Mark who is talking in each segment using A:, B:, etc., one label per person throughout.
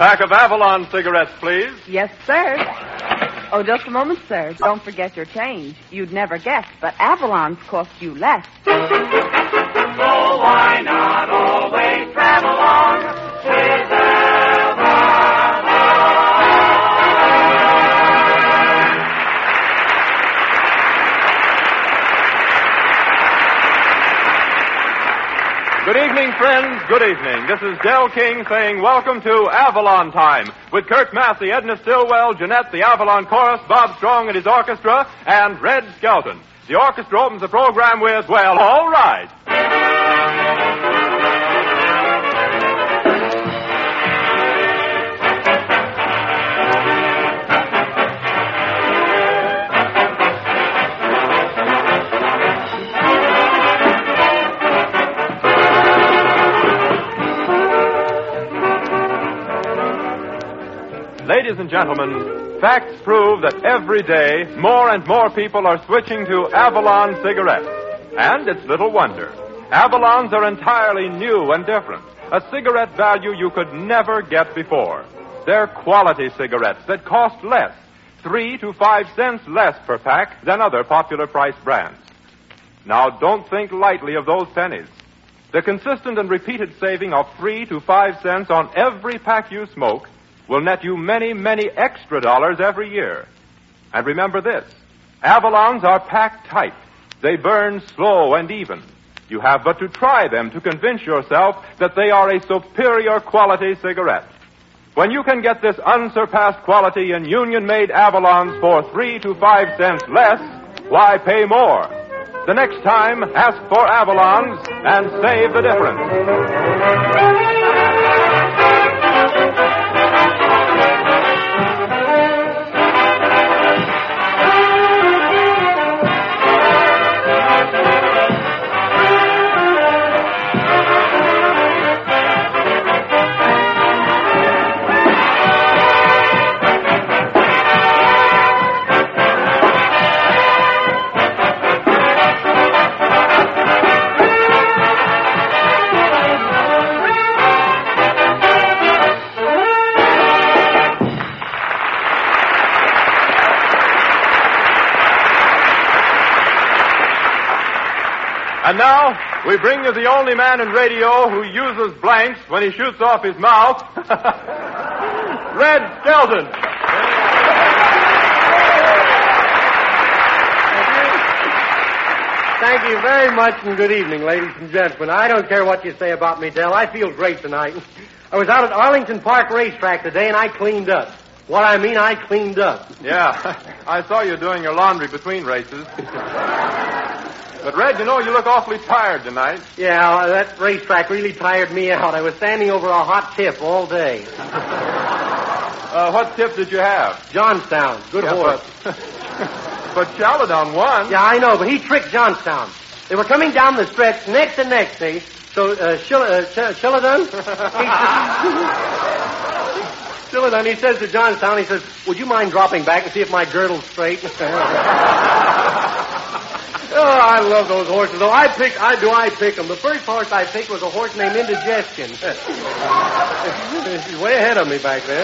A: pack of Avalon cigarettes, please.
B: Yes, sir. Oh, just a moment, sir. Don't forget your change. You'd never guess, but Avalon's cost you less.
C: So why not always travel on with Avalon?
A: Good evening, friends. Good evening. This is Del King saying welcome to Avalon Time with Kirk Massey, Edna Stillwell, Jeanette, the Avalon Chorus, Bob Strong and his orchestra, and Red Skelton. The orchestra opens the program with, well, all right. Ladies and gentlemen, facts prove that every day more and more people are switching to Avalon cigarettes. And it's little wonder. Avalons are entirely new and different. A cigarette value you could never get before. They're quality cigarettes that cost less, 3 to 5 cents less per pack than other popular price brands. Now, don't think lightly of those pennies. The consistent and repeated saving of 3 to 5 cents on every pack you smoke will net you many, many extra dollars every year. And remember this, Avalons are packed tight. They burn slow and even. You have but to try them to convince yourself that they are a superior quality cigarette. When you can get this unsurpassed quality in union-made Avalons for 3 to 5 cents less, why pay more? The next time, ask for Avalons and save the difference. And now, we bring you the only man in radio who uses blanks when he shoots off his mouth, Red Skelton.
D: Thank you very much, and good evening, ladies and gentlemen. I don't care what you say about me, Del. I feel great tonight. I was out at Arlington Park Racetrack today, and I cleaned up. What I mean, I cleaned up.
A: Yeah, I saw you doing your laundry between races. But, Red, you know, you look awfully tired tonight.
D: Yeah, that racetrack really tired me out. I was standing over a hot tip all day.
A: What tip did you have?
D: Johnstown. Good horse.
A: But Chaladon won.
D: Yeah, I know, but he tricked Johnstown. They were coming down the stretch neck to neck, see? So, Chaladon? Chaladon, he says to Johnstown, he says, would you mind dropping back and see if my girdle's straight? Oh, I love those horses, though. I pick them. The first horse I picked was a horse named Indigestion. He's way ahead of me back there.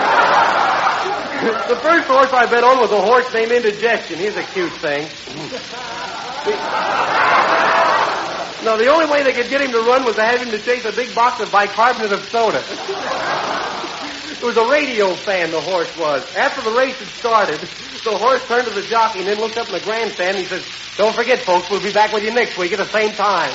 D: The first horse I bet on was a horse named Indigestion. He's a cute thing. No, the only way they could get him to run was to have him to chase a big box of bicarbonate of soda. It was a radio fan, the horse was. After the race had started, the horse turned to the jockey and then looked up in the grandstand and he says, don't forget, folks, we'll be back with you next week at the same time.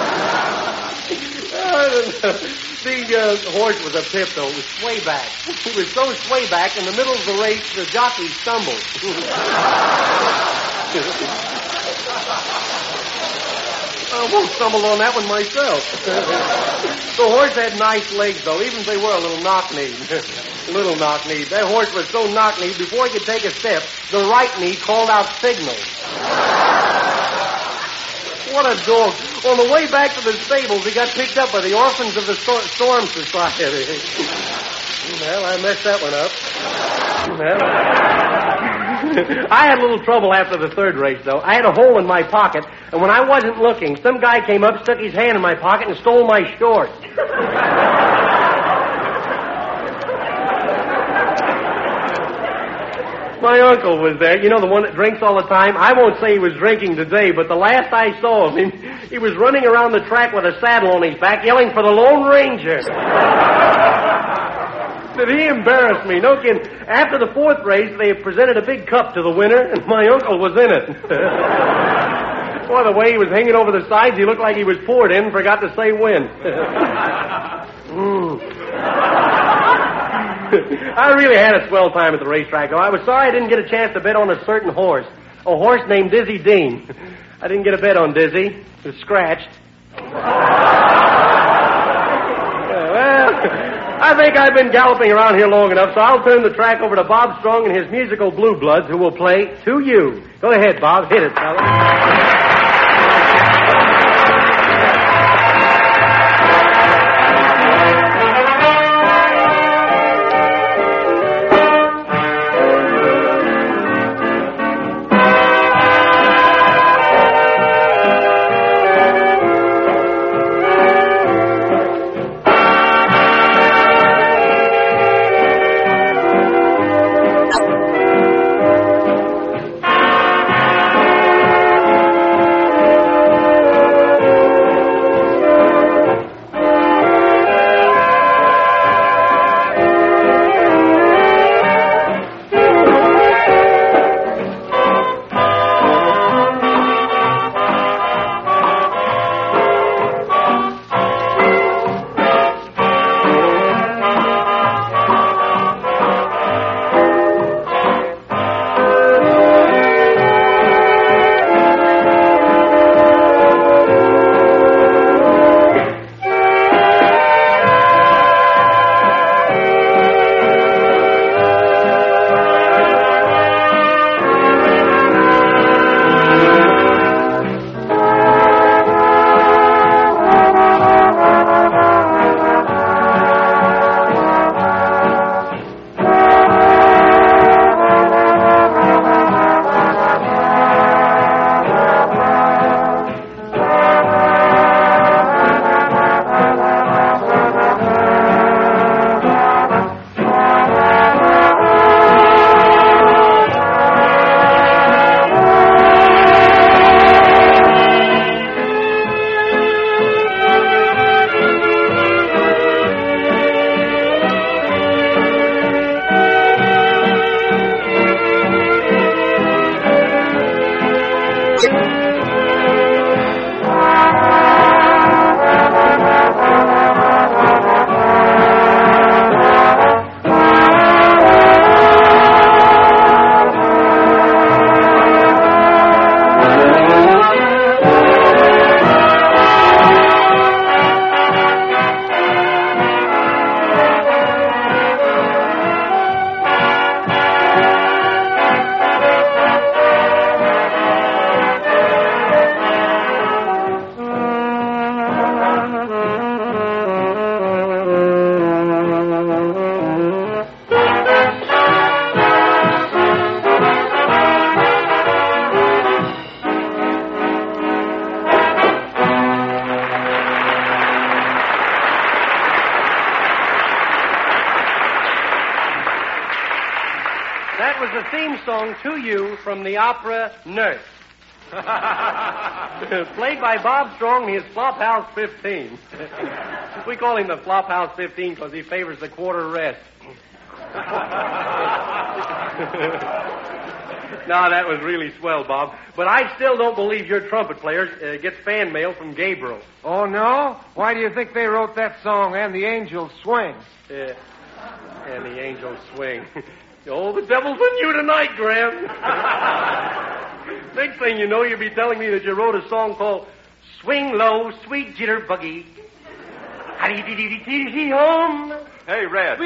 D: The horse was a pip, though. It was sway back. He was so sway back, in the middle of the race, the jockey stumbled. I won't stumble on that one myself. The horse had nice legs, though, even if they were a little knock-kneed. Little knock-kneed. That horse was so knock-kneed, before he could take a step, the right knee called out signal. What a dog. On the way back to the stables, he got picked up by the Orphans of the Storm Society. Well, I messed that one up. Well, I had a little trouble after the third race, though. I had a hole in my pocket, and when I wasn't looking, some guy came up, stuck his hand in my pocket, and stole my shorts. My uncle was there. You know, the one that drinks all the time? I won't say he was drinking today, but the last I saw of him, he was running around the track with a saddle on his back, yelling for the Lone Ranger. Did he embarrass me? No kidding. After the fourth race, they presented a big cup to the winner, and my uncle was in it. Boy, the way he was hanging over the sides, he looked like he was poured in and forgot to say when. I really had a swell time at the racetrack, though. I was sorry I didn't get a chance to bet on a certain horse. A horse named Dizzy Dean. I didn't get a bet on Dizzy. It was scratched. Well, I think I've been galloping around here long enough, so I'll turn the track over to Bob Strong and his musical Blue Bloods, who will play To You. Go ahead, Bob. Hit it, fella. That was the theme song To You from the opera Nurse. Played by Bob Strong and his Flophouse 15. We call him the Flophouse 15 because he favors the quarter rest. No, that was really swell, Bob. But I still don't believe your trumpet player gets fan mail from Gabriel.
E: Oh, no? Why do you think they wrote that song, And the Angels Swing?
D: And the Angels Swing. Oh, the devil's in you tonight, Graham. Next thing you know, you'll be telling me that you wrote a song called Swing Low, Sweet Jitterbuggy. Home.
A: Hey, Red.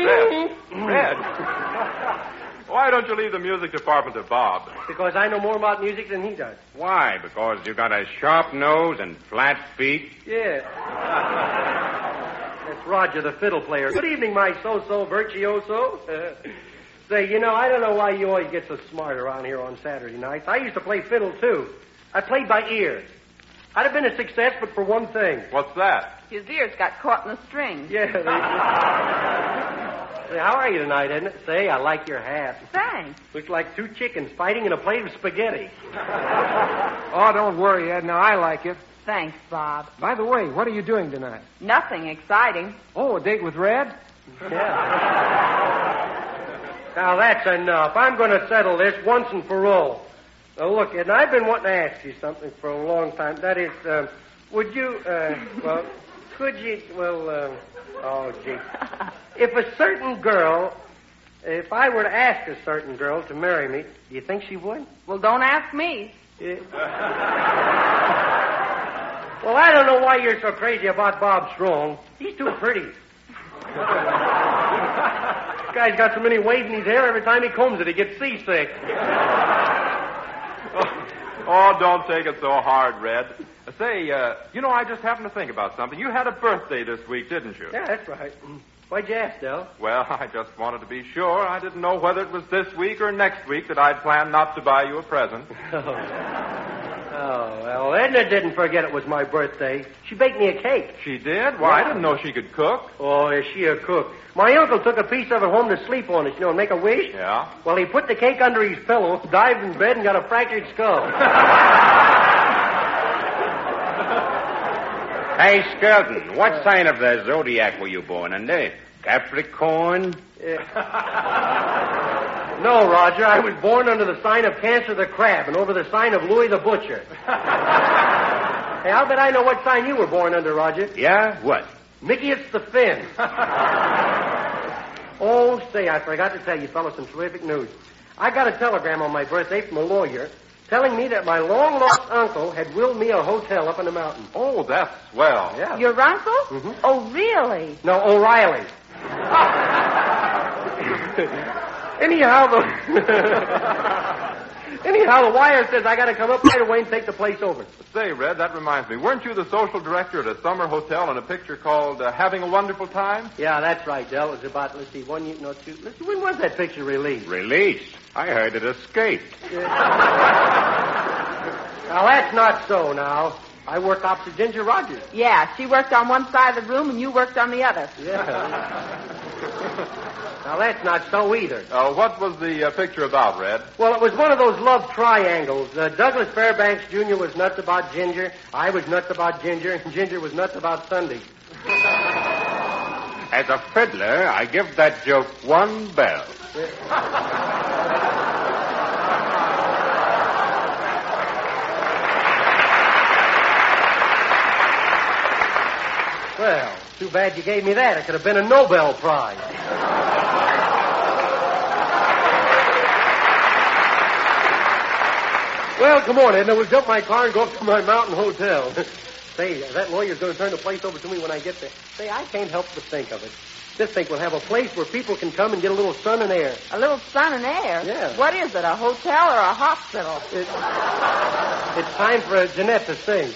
A: Why don't you leave the music department to Bob?
D: Because I know more about music than he does.
F: Why? Because you got a sharp nose and flat feet?
D: Yeah. That's Roger, the fiddle player. Good evening, my so-so virtuoso. Say, you know, I don't know why you always get so smart around here on Saturday nights. I used to play fiddle, too. I played by ear. I'd have been a success, but for one thing.
A: What's that?
B: His ears got caught in the strings.
D: Yeah. Say, how are you tonight, isn't it? Say, I like your hat.
B: Thanks.
D: Looks like two chickens fighting in a plate of spaghetti.
E: Oh, don't worry, Ed. Now, I like it.
B: Thanks, Bob.
E: By the way, what are you doing tonight?
B: Nothing exciting.
E: Oh, a date with Red?
D: Yeah. Now, that's enough. I'm going to settle this once and for all. Now, look, Ed, I've been wanting to ask you something for a long time. That is, would you, could you, oh, gee. If a certain girl, if I were to ask a certain girl to marry me, do you think she would?
B: Well, don't ask me.
D: Yeah. Well, I don't know why you're so crazy about Bob Strong. He's too pretty. This guy's got so many waves in his hair, every time he combs it, he gets seasick.
A: Oh, don't take it so hard, Red. Say, I just happened to think about something. You had a birthday this week, didn't you?
D: Yeah, that's right. Why'd you ask, Del?
A: Well, I just wanted to be sure. I didn't know whether it was this week or next week that I'd planned not to buy you a present.
D: Oh, well, Edna didn't forget it was my birthday. She baked me a cake.
A: She did? Well, I didn't know she could cook.
D: Oh, is she a cook? My uncle took a piece of it home to sleep on it, and make a wish.
A: Yeah?
D: Well, he put the cake under his pillow, dived in bed, and got a fractured skull.
F: Hey, Skelton, what sign of the zodiac were you born under? Capricorn?
D: No, Roger, I was born under the sign of Cancer the Crab and over the sign of Louis the Butcher. Hey, I'll bet I know what sign you were born under, Roger.
F: Yeah? What?
D: Mickey, it's the Fin. Oh, say, I forgot to tell you fellas some terrific news. I got a telegram on my birthday from a lawyer telling me that my long-lost uncle had willed me a hotel up in the mountain.
A: Oh, that's swell.
D: Yeah.
B: Your uncle?
D: Mm-hmm.
B: Oh, really?
D: No, O'Reilly. Anyhow, the wire says I got to come up right away and take the place over.
A: Say, Red, that reminds me. Weren't you the social director at a summer hotel in a picture called Having a Wonderful Time?
D: Yeah, that's right, Del. It was about, 1 year, no, 2. Let's see, when was that picture released?
F: Released? I heard it escaped.
D: Now, that's not so now. I work opposite Ginger Rogers.
B: Yeah, she worked on one side of the room and you worked on the other.
D: Yeah. Now, that's not so either.
A: What was the picture about, Red?
D: Well, it was one of those love triangles. Douglas Fairbanks Jr. was nuts about Ginger, I was nuts about Ginger, and Ginger was nuts about Sunday.
F: As a fiddler, I give that joke 1 bell.
D: Well, too bad you gave me that. It could have been a Nobel Prize. Well, come on, Edna. We'll jump my car and go up to my mountain hotel. Say, that lawyer's going to turn the place over to me when I get there. Say, I can't help but think of it. Just think we'll have a place where people can come and get a little sun and air.
B: A little sun and air?
D: Yeah.
B: What is it, a hotel or a hospital?
D: It's time for Jeanette to sing.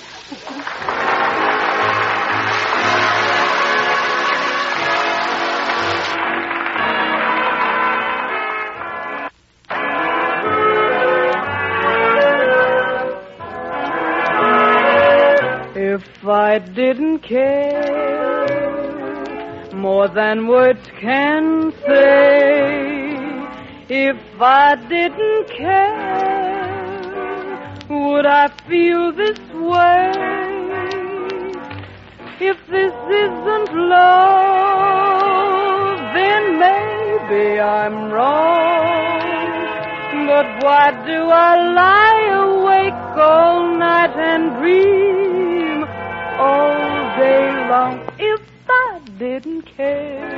G: If I didn't care more than words can say, if I didn't care, would I feel this way? If this isn't love, then maybe I'm wrong. But why do I lie awake all night and dream all day long? If I didn't care,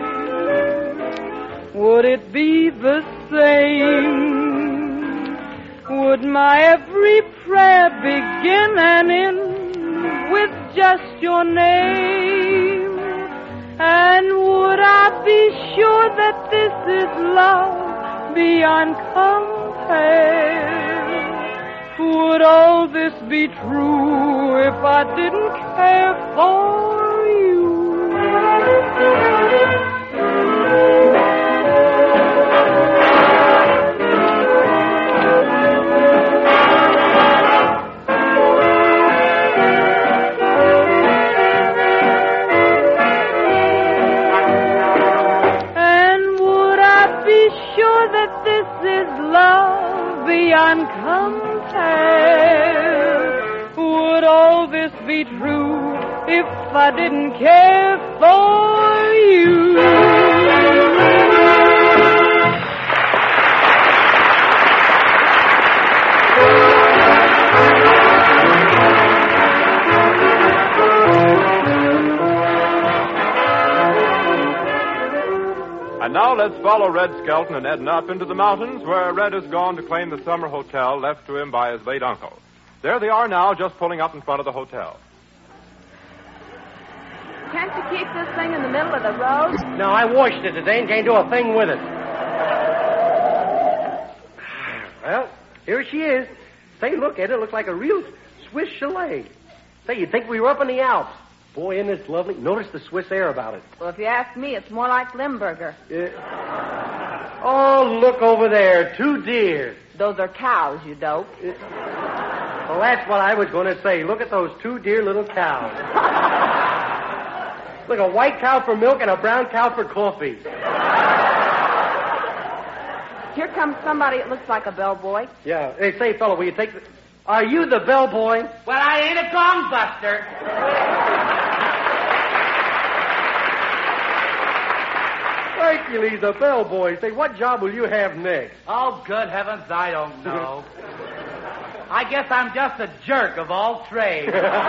G: would it be the same? Would my every prayer begin and end with just your name? And would I be sure that this is love beyond compare? Would all this be true if I didn't care for you? And beyond compare. Would all this be true if I didn't care for you?
A: And now let's follow Red Skelton and Edna up into the mountains where Red has gone to claim the summer hotel left to him by his late uncle. There they are now, just pulling up in front of the hotel.
B: Can't you keep this thing in the middle of the road?
D: No, I washed it today and can't do a thing with it. Well, here she is. Say, look at it. It looks like a real Swiss chalet. Say, you'd think we were up in the Alps. Boy, isn't this lovely? Notice the Swiss air about it.
B: Well, if you ask me, it's more like Limburger.
D: Oh, look over there. 2 deer.
B: Those are cows, you dope.
D: Well, that's what I was going to say. Look at those 2 dear little cows. Look, a white cow for milk and a brown cow for coffee.
B: Here comes somebody that looks like a bellboy.
D: Yeah. Hey, say, fella, will you take the... Are you the bellboy?
H: Well, I ain't a gong buster.
D: Hercules, the bellboy. Say, what job will you have next?
H: Oh, good heavens, I don't know. I guess I'm just a jerk of all trades.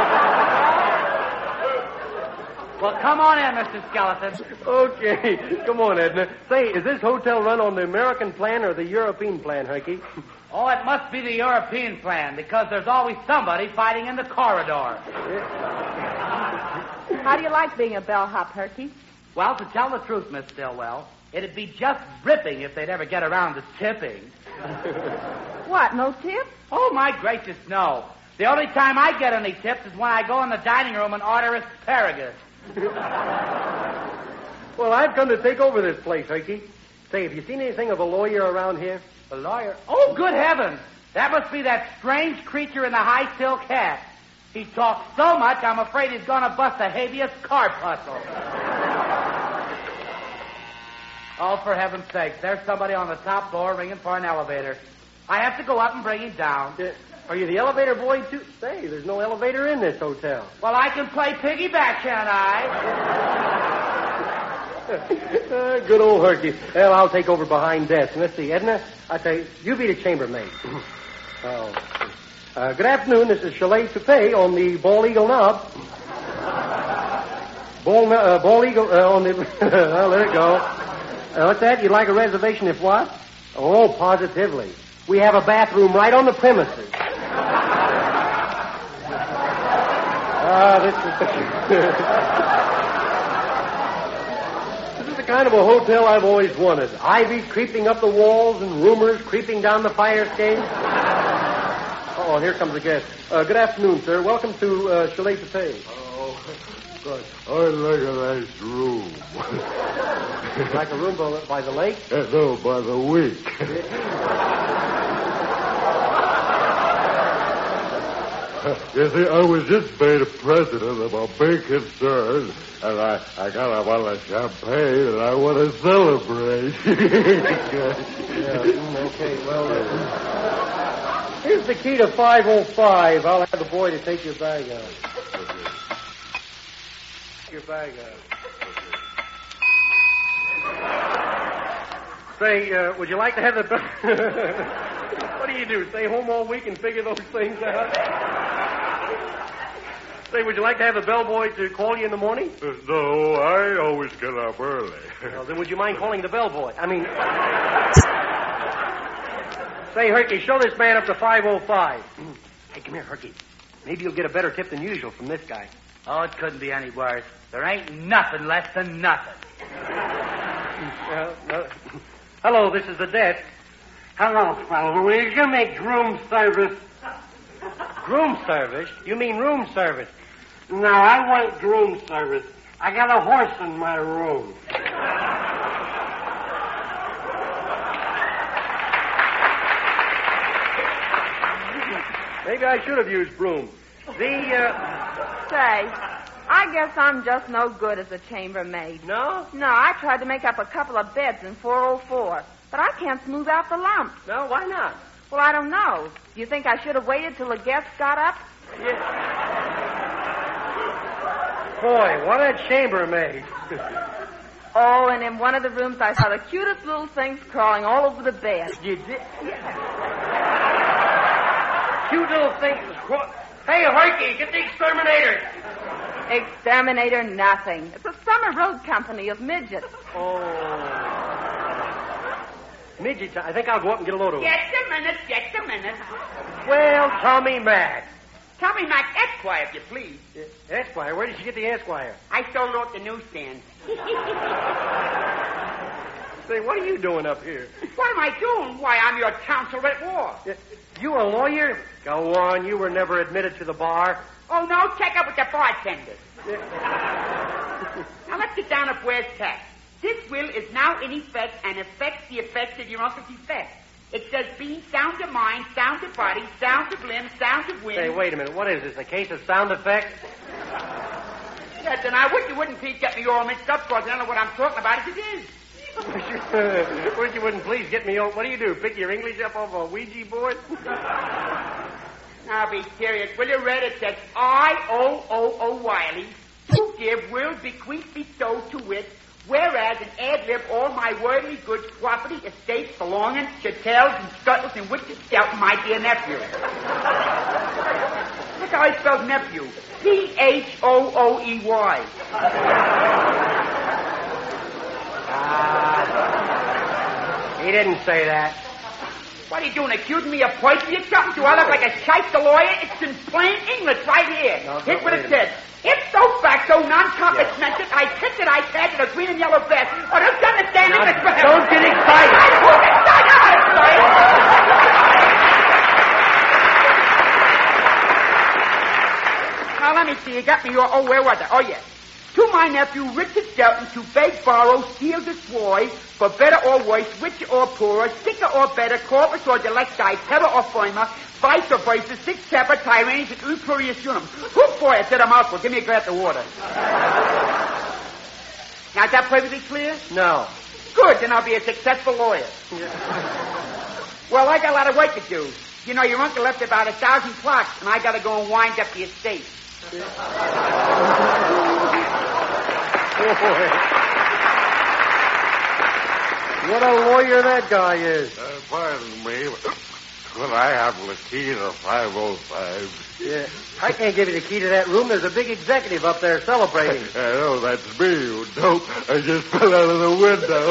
H: Well, come on in, Mr. Skeleton.
D: Okay. Come on, Edna. Say, is this hotel run on the American plan or the European plan, Herky?
H: Oh, it must be the European plan, because there's always somebody fighting in the corridor.
B: How do you like being a bellhop, Herky?
H: Well, to tell the truth, Miss Stillwell, it'd be just ripping if they'd ever get around to tipping.
B: What, no tip?
H: Oh, my gracious, no. The only time I get any tips is when I go in the dining room and order asparagus.
D: Well, I've come to take over this place, Herky. Say, have you seen anything of a lawyer around here?
H: A lawyer? Oh, good heavens. That must be that strange creature in the high silk hat. He talks so much, I'm afraid he's going to bust a habeas corpuscle. Oh, for heaven's sake, there's somebody on the top floor ringing for an elevator. I have to go up and bring him down.
D: Are you the elevator boy, too? Say, there's no elevator in this hotel.
H: Well, I can play piggyback, can't I?
D: Good old Herky. Well, I'll take over behind desk. Let's see, Edna, I tell you, you be the chambermaid. Good afternoon. This is Chalet Toupee on the Bald Eagle Knob. Bald Eagle on the... well, let it go. What's that? You'd like a reservation if what? Oh, positively. We have a bathroom right on the premises. This is the kind of a hotel I've always wanted. Ivy creeping up the walls and rumors creeping down the fire escape. Oh, here comes a guest. Good afternoon, sir. Welcome to Chalet Toupee.
I: Oh, good. I'd like a nice room.
D: Like a room by the lake?
I: No, by the week. You see, I was just made president of a big concern, and I kind of want a champagne, and I want to celebrate.
D: Okay, well, here's the key to 505. I'll have the boy to take your bag out. Your bag out. Say, would you like to have the... What do you do, stay home all week and figure those things out? Say, would you like to have the bellboy to call you in the morning?
I: No, I always get up early.
D: Well, then would you mind calling the bellboy? I mean... Say, Herky, show this man up to 505. Hey, come here, Herky. Maybe you'll get a better tip than usual from this guy.
H: Oh, it couldn't be any worse. There ain't nothing less than nothing.
D: Hello, this is the desk.
J: Hello, fellow. Will you make room service?
D: Groom service? You mean room service?
J: No, I want groom service. I got a horse in my room.
D: Maybe I should have used broom.
B: Say, I guess I'm just no good as a chambermaid.
D: No?
B: No, I tried to make up a couple of beds in 404, but I can't smooth out the lumps.
D: No, why not?
B: Well, I don't know. Do you think I should have waited till the guests got up?
D: Boy, what a chambermaid.
B: Oh, and in one of the rooms I saw the cutest little things crawling all over the bed.
D: You did? Cute little things. Hey, Herky, get the exterminator.
B: Exterminator nothing. It's a summer road company of midgets.
D: Oh. Midgets, I think I'll go up and get a load of them.
H: Just a minute.
D: Well, Tommy Mac.
H: Tommy Mac Esquire, if you please.
D: Esquire? Where did you get the Esquire?
H: I stole it off the newsstand.
D: Say, what are you doing up here?
H: What am I doing? Why, I'm your counsel at war.
D: You a lawyer? Go on, you were never admitted to the bar.
H: Oh, no? Check up with the bartender. Now, let's get down to where's tax. This will is now in effect and affects the effects of your uncle's effect. It says being sound of mind, sound of body, sound of limb, sound of wind.
D: Say, wait a minute. What is this, a case of sound effects?
H: Yes, and I wish you wouldn't please get me all mixed up, because I don't know what I'm talking about as it is.
D: Wish you wouldn't please get me all... What do? Pick your English up off a Ouija board?
H: Now, be serious. Will you read it? Says, I, Wiley, to give, will, bequeath, bestow, to wit, whereas an ad-lib all my worldly goods, property, estates, belongings, chattels, and scuttles, and witches scout my dear nephew. Look how I spelled nephew. Phooey.
D: He didn't say that.
H: What are you doing, accusing me of poisoning or something? Do I look like a shyster lawyer? It's in plain English right here.
D: No,
H: Here's what it says. If so facto, non-competence mentioned, I picked it, I tagged it, a green and yellow vest. Or don't you understand English for him?
D: Don't get excited.
H: Now, let me see. You got me. Where was it? Oh, yes. To my nephew, Richard Skelton, to beg, borrow, steal, destroy, for better or worse, richer or poorer, sicker or better, corpus or delecti, terror or firmer, vice or versa, sic separ, tyrannies, and ulpurius unum. Whoop, boy, I said a mouthful. Give me a glass of water. Now, is that perfectly clear?
D: No.
H: Good, then I'll be a successful lawyer. Well, I got a lot of work to do. You know, your uncle left about 1,000 clocks, and I got to go and wind up the estate.
D: What a lawyer that guy is.
I: Pardon me, but I have the key to 505.
D: Yeah, I can't give you the key to that room. There's a big executive up there celebrating.
I: I know, that's me, you dope. I just fell out of the window.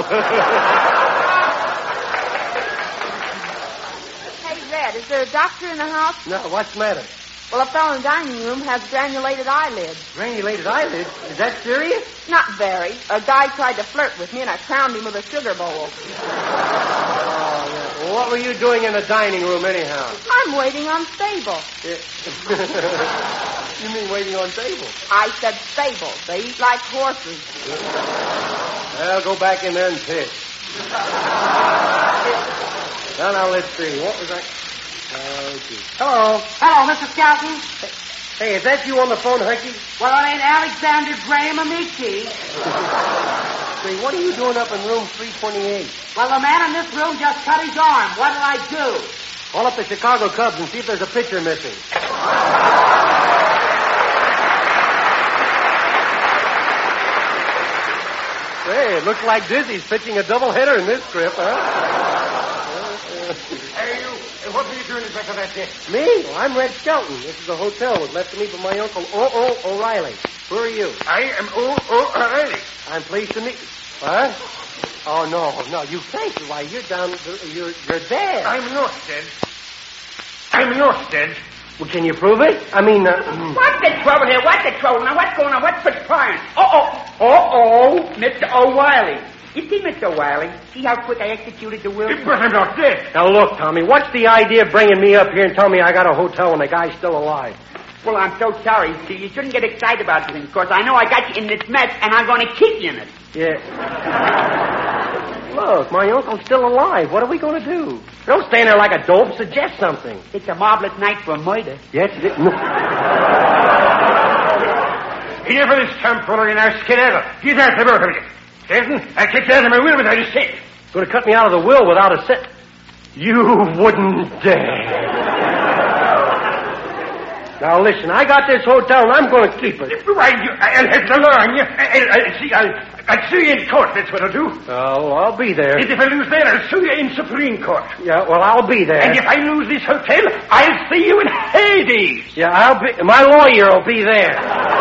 B: Hey, Red, is there a doctor in the house?
D: No, what's the matter?
B: Well, a fellow in the dining room has granulated eyelids.
D: Granulated eyelids? Is that serious?
B: Not very. A guy tried to flirt with me, and I crowned him with a sugar bowl.
D: Oh, yeah. Well, what were you doing in the dining room, anyhow?
B: I'm waiting on stable.
D: Yeah. You mean waiting on table?
B: I said stable. They eat like horses.
D: Well, go back in there and piss. Now, let's see. What was that? Okay. Hello.
H: Hello, Mr. Skelton.
D: Hey, is that you on the phone, Herky?
H: Well, it ain't Alexander Graham or me, Chief.
D: Say, what are you doing up in room 328?
H: Well, the man in this room just cut his arm. What did I do?
D: Call up the Chicago Cubs and see if there's a pitcher missing. Hey, it looks like Dizzy's pitching a doubleheader in this script, huh?
E: Hey, you. What are you doing back of that desk?
D: Me? Well, I'm Red Skelton. This is a hotel. It was left to me by my uncle, O.O. O'Reilly. Who are you?
E: I am O.O. O'Reilly.
D: I'm pleased to meet you. What? Oh, no, you can't. Why, you're down... You're dead.
E: I'm not dead. I'm not dead.
D: Well, can you prove it? I mean...
H: What's the trouble here? What's the trouble? Now, what's going on? What's transpiring? Mr. O'Reilly. You see, Mr. O'Reilly, see how quick I executed the will?
E: But I'm not dead.
D: Now, look, Tommy, what's the idea of bringing me up here and telling me I got a hotel when the guy's still alive?
H: Well, I'm so sorry. See, you shouldn't get excited about this, because I know I got you in this mess, and I'm going to keep you in it.
D: Yeah. Look, my uncle's still alive. What are we going to do? Don't stand there like a dope. Suggest something.
H: It's a marvelous night for murder.
D: Yes, it is. No.
E: Here for this tomfoolery in our skedaddle. Get out the both of you. Jason, I kicked out of my will without a cent.
D: Going to cut me out of the will without a cent.
J: You wouldn't dare. Now, listen, I got this hotel, and I'm going to keep it.
E: Well, I'll have to learn. I'll sue you in court, that's what I'll do.
J: Oh, I'll be there.
E: And if I lose there, I'll sue you in Supreme Court.
J: Yeah, well, I'll be there.
E: And if I lose this hotel, I'll see you in Hades.
J: Yeah, I'll be... My lawyer will be there.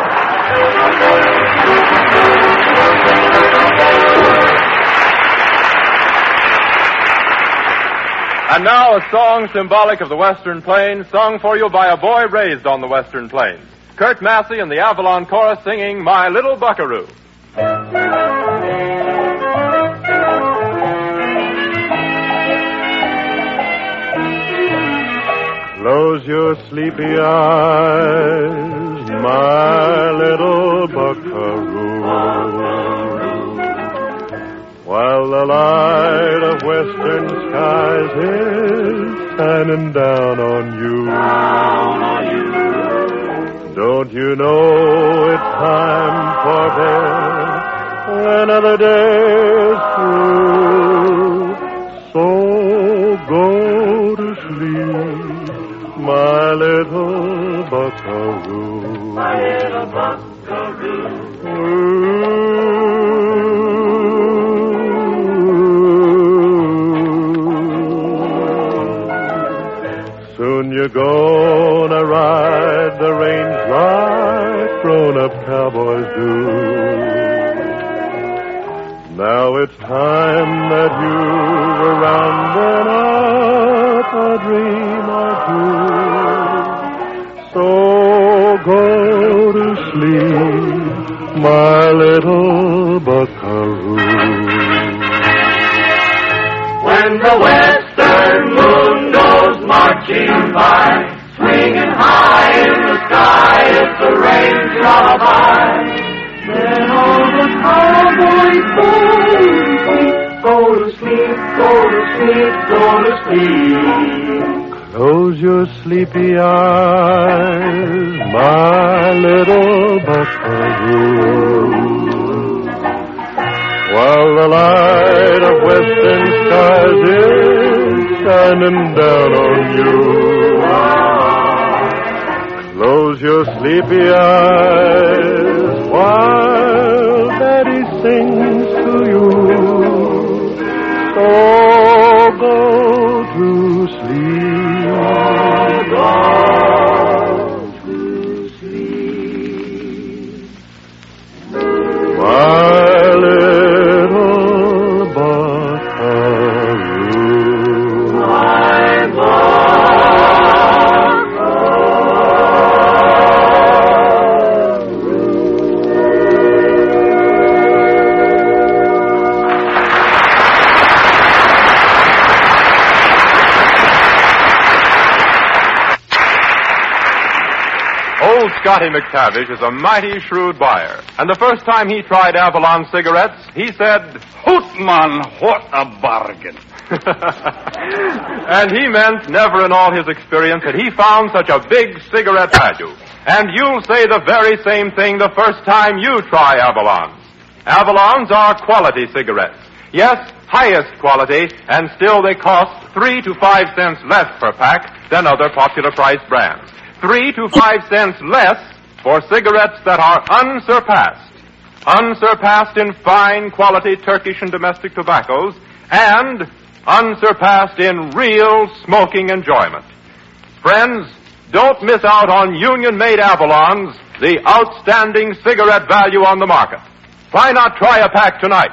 A: And now a song symbolic of the Western Plains, sung for you by a boy raised on the Western Plains. Kurt Massey and the Avalon Chorus singing My Little Buckaroo.
I: Close your sleepy eyes, my little buckaroo, while the light of western skies is shining down on you. Don't you know it's time for bed when another day is through? So go to sleep, my little buckaroo. My little buckaroo. Soon you're gonna ride the range like grown-up cowboys do. Now it's time that you were rounding up a dream or two. So go to sleep, my little buckaroo.
C: When the western moon goes marching by, swinging high in the sky, it's a range lullaby. Then all the cowboys go to sleep, go to sleep, go to sleep.
I: Close your sleepy eyes, my little buckaroo, while the light of western skies is shining down on you. Close your sleepy eyes while Daddy sings to you. So go to sleep. Go to sleep. My little buckaroo. My
A: Old Scotty McTavish is a mighty shrewd buyer. And the first time he tried Avalon cigarettes, he said,
F: Hoot, man, what a bargain.
A: and he meant never in all his experience had he found such a big cigarette value. And you'll say the very same thing the first time you try Avalons. Avalons are quality cigarettes. Yes, highest quality, and still they cost 3 to 5 cents less per pack than other popular priced brands. 3 to 5 cents less for cigarettes that are unsurpassed. Unsurpassed in fine quality Turkish and domestic tobaccos, and unsurpassed in real smoking enjoyment. Friends, don't miss out on Union-made Avalons, the outstanding cigarette value on the market. Why not try a pack tonight?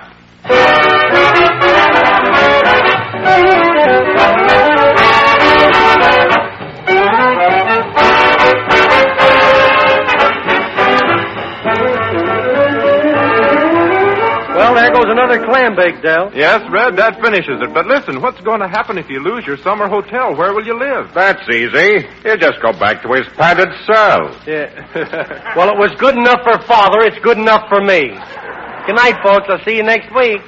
J: Well, there goes another clam bake, Del.
A: Yes, Red, that finishes it. But listen, what's going to happen if you lose your summer hotel? Where will you live?
F: That's easy. He'll just go back to his padded cell.
J: Yeah. Well, it was good enough for Father. It's good enough for me. Good night, folks. I'll see you next week.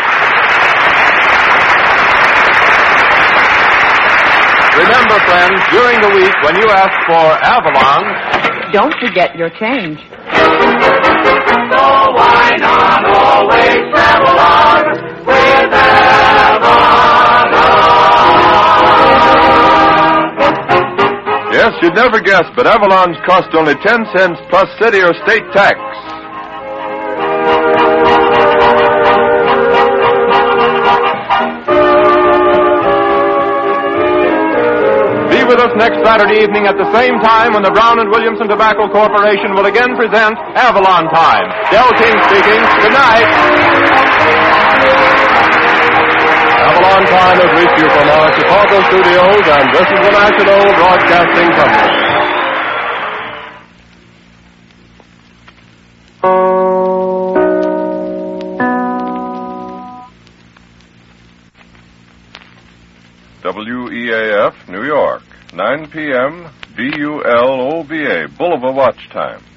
A: Remember, friends, during the week when you ask for Avalon,
B: don't forget your change.
C: So why not always travel on with Avalon?
A: You'd never guess, but Avalons cost only 10 cents plus city or state tax. Be with us next Saturday evening at the same time when the Brown and Williamson Tobacco Corporation will again present Avalon Time. Del King speaking. Good night. Avalon Time has reached you from our Chicago studios, and this is the National Broadcasting Company. WEAF, New York, 9 p.m., BULOBA, Bulova Watch Time.